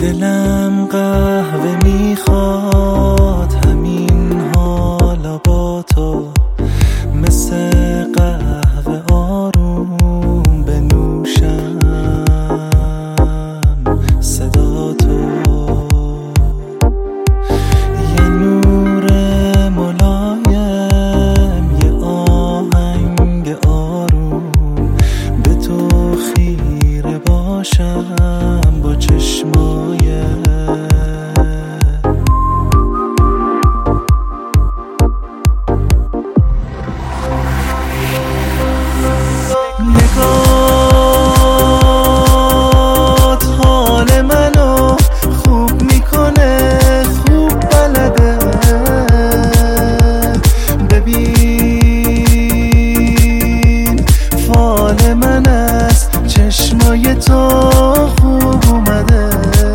دلم قهوه میخواد، همین حالا با تو مثل قهوه آروم بنوشم صدا تو. یه نور ملایم، یه آهنگ آروم، به تو خیره باشم با چشمای نگات حال منو خوب میکنه، خوب بلده. ببین فال من از چشمای تو خوب اومده.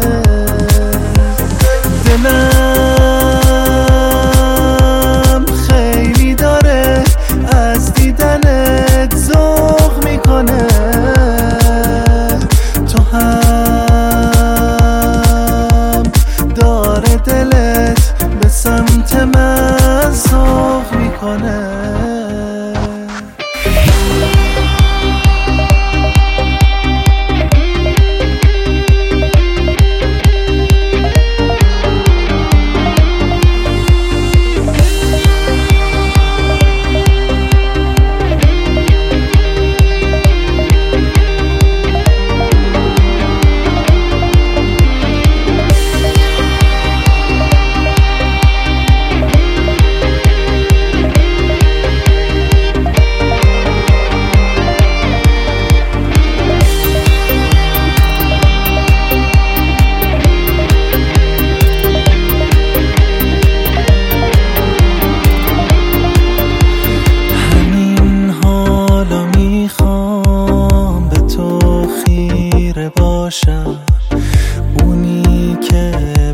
دلم خیلی داره از دیدنت ذوق میکنه، تو هم داره دلت به سمت من سوق میکنه. اونی که